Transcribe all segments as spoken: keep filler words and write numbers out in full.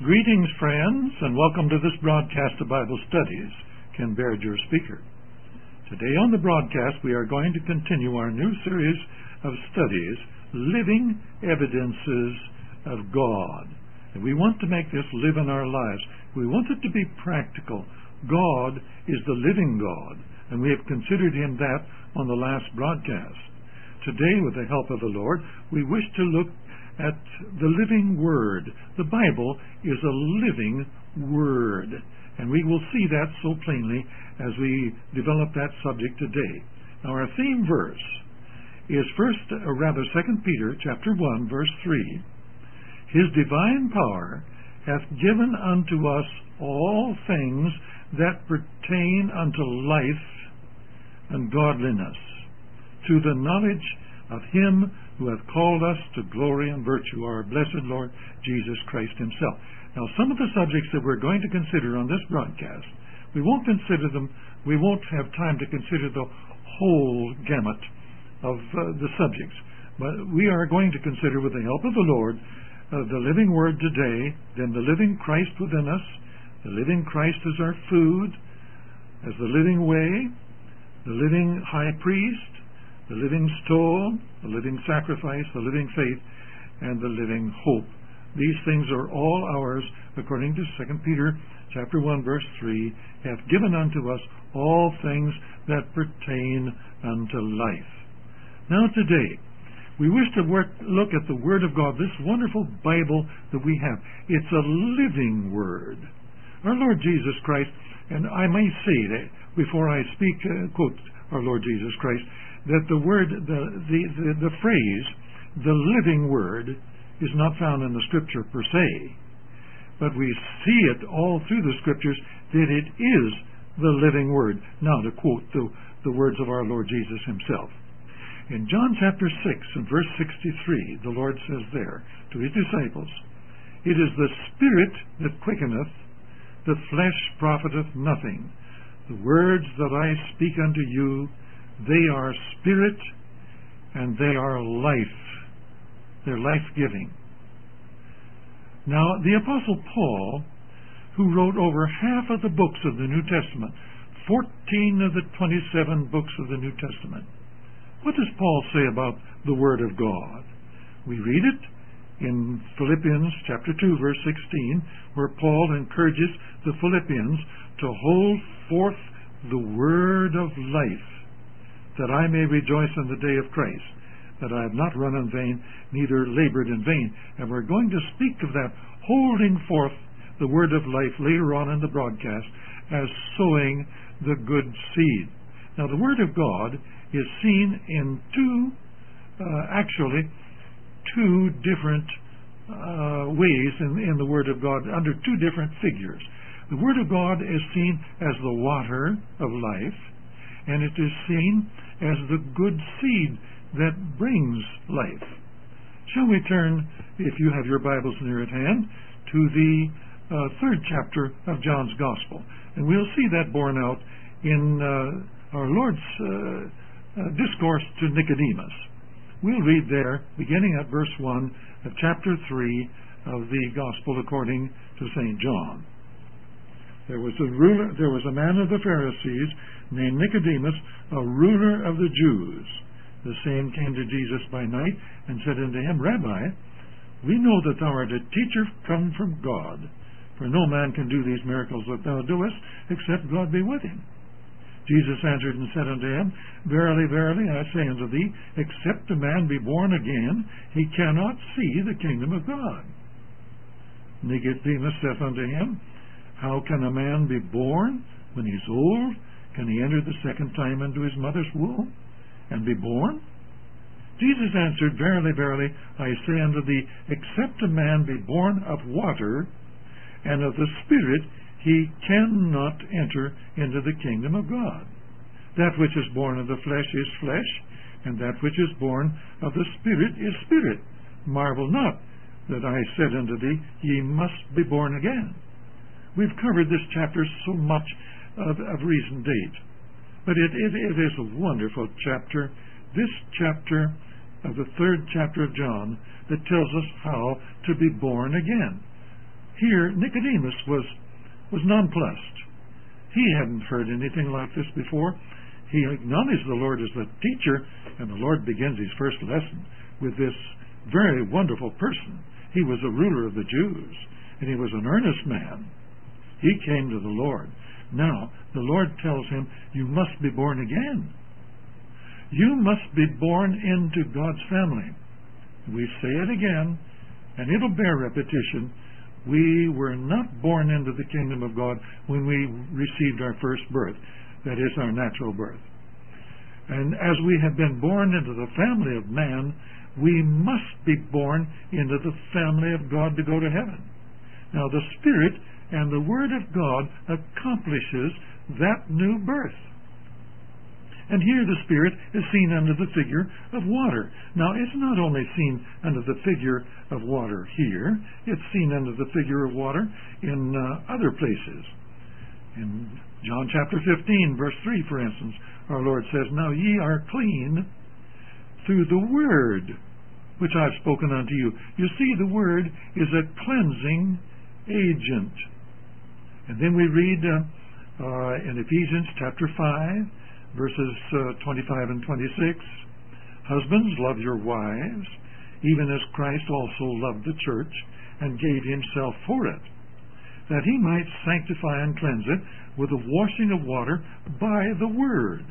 Greetings, friends, and welcome to this broadcast of Bible Studies. Ken Baird, your speaker. Today on the broadcast, we are going to continue our new series of studies, Living Evidences of God. And we want to make this live in our lives. We want it to be practical. God is the living God, and we have considered Him that on the last broadcast. Today, with the help of the Lord, we wish to look at the living Word. The Bible is a living Word, and we will see that so plainly as we develop that subject today. Now, our theme verse is first, or rather, Second Peter chapter one, verse three. His divine power hath given unto us all things that pertain unto life and godliness, to the knowledge of Him who hath called us to glory and virtue, our blessed Lord Jesus Christ Himself. Now, some of the subjects that we're going to consider on this broadcast, we won't consider them, we won't have time to consider the whole gamut of uh, the subjects, but we are going to consider, with the help of the Lord, uh, the living Word today, then the living Christ within us, the living Christ as our food, as the living way, the living high priest, the living stone, the living sacrifice, the living faith, and the living hope. These things are all ours, according to Second Peter chapter one, verse three, hath given unto us all things that pertain unto life. Now today, we wish to work, look at the Word of God, this wonderful Bible that we have. It's a living Word. Our Lord Jesus Christ, and I may say that before I speak, uh, quote our Lord Jesus Christ, that the word, the, the, the, the phrase, the living Word, is not found in the Scripture per se, but we see it all through the Scriptures that it is the living Word. Now, to quote the, the words of our Lord Jesus Himself. In John chapter six and verse sixty-three, the Lord says there to His disciples, "It is the Spirit that quickeneth, the flesh profiteth nothing. The words that I speak unto you, they are spirit and they are life." They're life-giving. Now, the Apostle Paul, who wrote over half of the books of the New Testament, fourteen of the twenty-seven books of the New Testament, what does Paul say about the Word of God? We read it in Philippians chapter two, verse sixteen, where Paul encourages the Philippians to hold forth the word of life, that I may rejoice in the day of Christ, that I have not run in vain, neither labored in vain. And we're going to speak of that, holding forth the word of life later on in the broadcast, as sowing the good seed. Now, the Word of God is seen in two, uh, actually, two different uh, ways in, in the Word of God, under two different figures. The Word of God is seen as the water of life, and it is seen as the good seed that brings life. Shall we turn, if you have your Bibles near at hand, to the uh, third chapter of John's Gospel, and we'll see that borne out in uh, our Lord's uh, uh, discourse to Nicodemus. We'll read there, beginning at verse one of chapter three of the Gospel according to Saint John. There was a ruler, there was a man of the Pharisees named Nicodemus, a ruler of the Jews. The same came to Jesus by night and said unto him, Rabbi, we know that thou art a teacher come from God, for no man can do these miracles that thou doest, except God be with him. Jesus answered and said unto him, Verily, verily, I say unto thee, except a man be born again, he cannot see the kingdom of God. Nicodemus saith unto him, How can a man be born when he is old? Can he enter the second time into his mother's womb and be born? Jesus answered, Verily, verily, I say unto thee, except a man be born of water and of the Spirit, he cannot enter into the kingdom of God. That which is born of the flesh is flesh, and that which is born of the Spirit is spirit. Marvel not that I said unto thee, Ye must be born again. We've covered this chapter so much of, of recent date, but it, it, it is a wonderful chapter, this chapter of the third chapter of John, that tells us how to be born again. Here, Nicodemus was, was nonplussed. He hadn't heard anything like this before. He acknowledged the Lord as the teacher, and the Lord begins his first lesson with this very wonderful person. He was a ruler of the Jews, and he was an earnest man. He came to the Lord. Now, the Lord tells him, you must be born again. You must be born into God's family. We say it again, and it'll bear repetition. We were not born into the kingdom of God when we received our first birth. That is our natural birth. And as we have been born into the family of man, we must be born into the family of God to go to heaven. Now, the Spirit and the Word of God accomplishes that new birth. And here the Spirit is seen under the figure of water. Now, it's not only seen under the figure of water here, it's seen under the figure of water in uh, other places. In John chapter fifteen, verse three, for instance, our Lord says, now ye are clean through the Word which I've spoken unto you. You see, the Word is a cleansing agent. And then we read uh, uh, in Ephesians chapter five, verses uh, twenty-five and twenty-six, husbands, love your wives, even as Christ also loved the church and gave himself for it, that he might sanctify and cleanse it with the washing of water by the Word.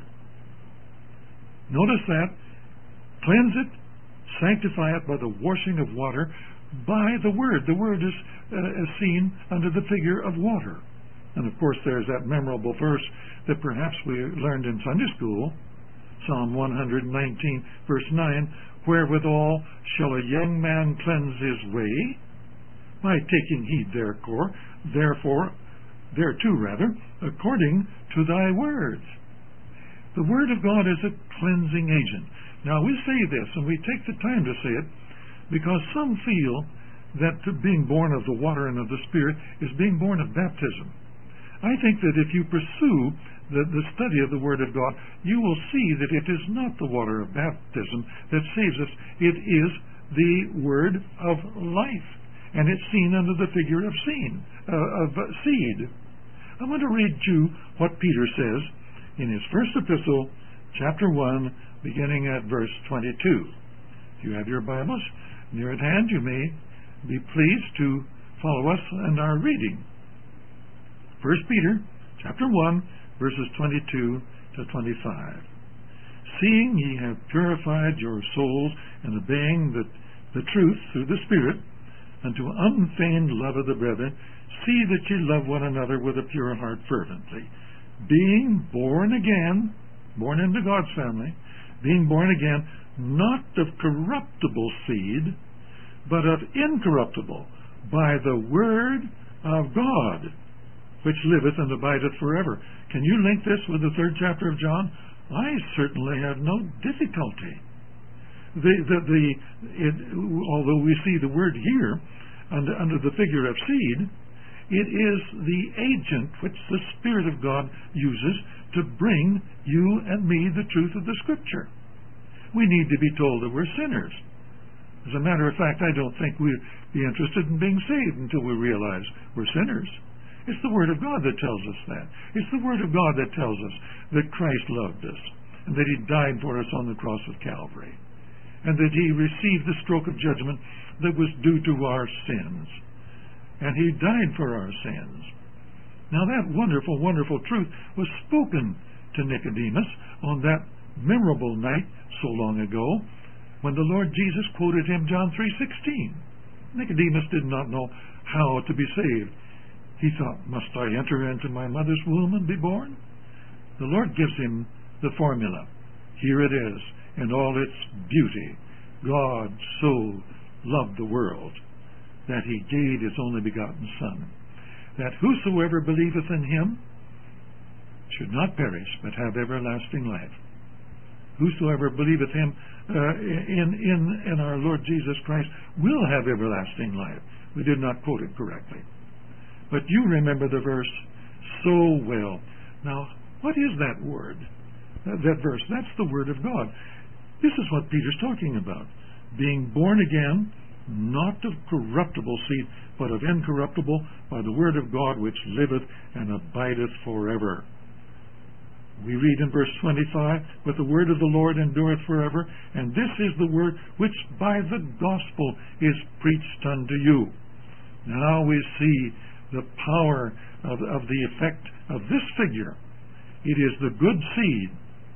Notice that. Cleanse it, sanctify it by the washing of water by the Word. The Word is, uh, is seen under the figure of water. And of course there's that memorable verse that perhaps we learned in Sunday school, Psalm one nineteen, verse nine, wherewithal shall a young man cleanse his way? By taking heed therefore, therefore, thereto rather, according to thy words. The Word of God is a cleansing agent. Now we say this, and we take the time to say it, because some feel that being born of the water and of the Spirit is being born of baptism. I think that if you pursue the, the study of the Word of God, you will see that it is not the water of baptism that saves us. It is the Word of life, and it's seen under the figure of seed. Uh, of seed. I want to read you what Peter says in his first epistle, chapter one, beginning at verse twenty-two. If you have your Bibles near at hand, you may be pleased to follow us in our reading. First Peter, chapter one, verses twenty-two to twenty-five. Seeing ye have purified your souls in obeying the, the truth through the Spirit, unto unfeigned love of the brethren, see that ye love one another with a pure heart fervently, being born again, born into God's family, being born again, not of corruptible seed, but of incorruptible, by the Word of God, which liveth and abideth forever. Can you link this with the third chapter of John? I certainly have no difficulty. The, the, the, it, although we see the word here under, under the figure of seed, it is the agent which the Spirit of God uses to bring you and me the truth of the Scripture. We need to be told that we're sinners. As a matter of fact, I don't think we'd be interested in being saved until we realize we're sinners. It's the Word of God that tells us that. It's the Word of God that tells us that Christ loved us, and that He died for us on the cross of Calvary, and that He received the stroke of judgment that was due to our sins, and He died for our sins. Now that wonderful, wonderful truth was spoken to Nicodemus on that memorable night so long ago when the Lord Jesus quoted him John three sixteen. Nicodemus did not know how to be saved. He thought, must I enter into my mother's womb and be born? The Lord gives him the formula. Here it is in all its beauty. God so loved the world that He gave His only begotten Son, that whosoever believeth in Him should not perish, but have everlasting life. Whosoever believeth Him uh, in, in, in our Lord Jesus Christ will have everlasting life. We did not quote it correctly. But you remember the verse so well. Now, what is that word? That, that verse, that's the Word of God. This is what Peter's talking about. Being born again not of corruptible seed, but of incorruptible, by the word of God which liveth and abideth forever. We read in verse twenty-five, but the word of the Lord endureth forever, and this is the word which by the gospel is preached unto you. Now we see the power of, of the effect of this figure. It is the good seed.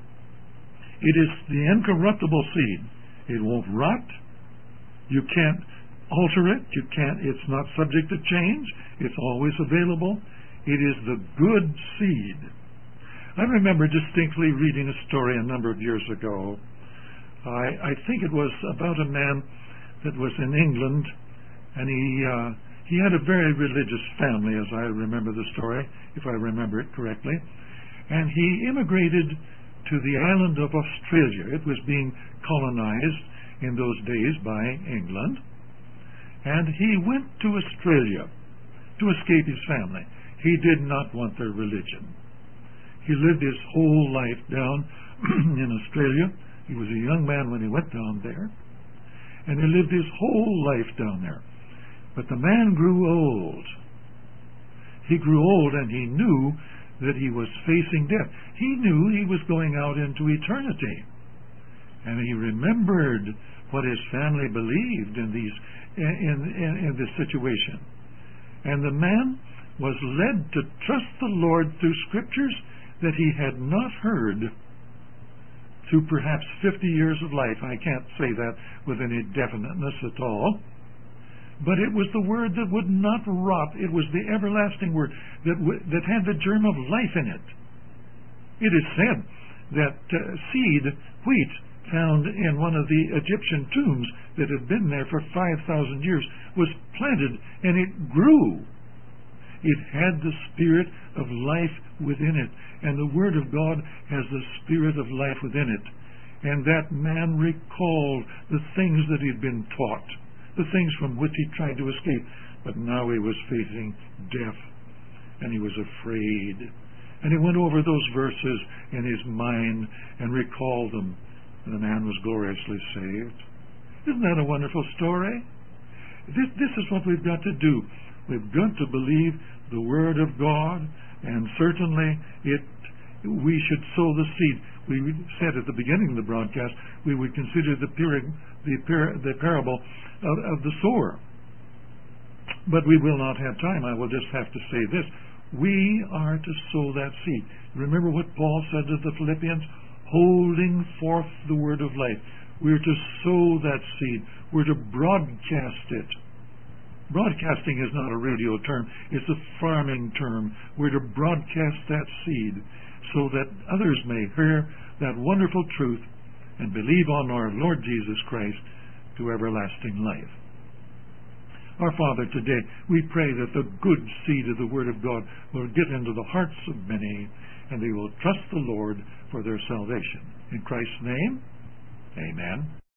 It is the incorruptible seed. It won't rot. You can't alter it. You can't. It's not subject to change. It's always available. It is the good seed. I remember distinctly reading a story a number of years ago. I, I think it was about a man that was in England, and he uh, he had a very religious family, as I remember the story, if I remember it correctly. And he immigrated to the island of Australia. It was being colonized in those days by England. And he went to Australia to escape his family. He did not want their religion. He lived his whole life down in Australia. He was a young man when he went down there. And he lived his whole life down there. But the man grew old. He grew old, and he knew that he was facing death. He knew he was going out into eternity. And he remembered what his family believed in these in, in, in this situation. And the man was led to trust the Lord through scriptures that he had not heard through perhaps fifty years of life. I can't say that with any definiteness at all. But it was the word that would not rot. It was the everlasting word that w- that had the germ of life in it. It is said that uh, seed, wheat, found in one of the Egyptian tombs that had been there for five thousand years, was planted and it grew. It had the spirit of life within it, and the Word of God has the spirit of life within it. And that man recalled the things that he'd been taught, the things from which he tried to escape. But now he was facing death, and he was afraid. And he went over those verses in his mind and recalled them. And the man was gloriously saved. Isn't that a wonderful story? This, this is what we've got to do. We've got to believe the Word of God, and certainly it. we should sow the seed. We said at the beginning of the broadcast we would consider the, peri- the, par- the parable of, of the sower. But we will not have time. I will just have to say this. We are to sow that seed. Remember what Paul said to the Philippians? Holding forth the word of life. We're to sow that seed. We're to broadcast it. Broadcasting is not a radio term. It's a farming term. We're to broadcast that seed so that others may hear that wonderful truth and believe on our Lord Jesus Christ to everlasting life. Our Father, today we pray that the good seed of the Word of God will get into the hearts of many, and they will trust the Lord for their salvation. In Christ's name, amen.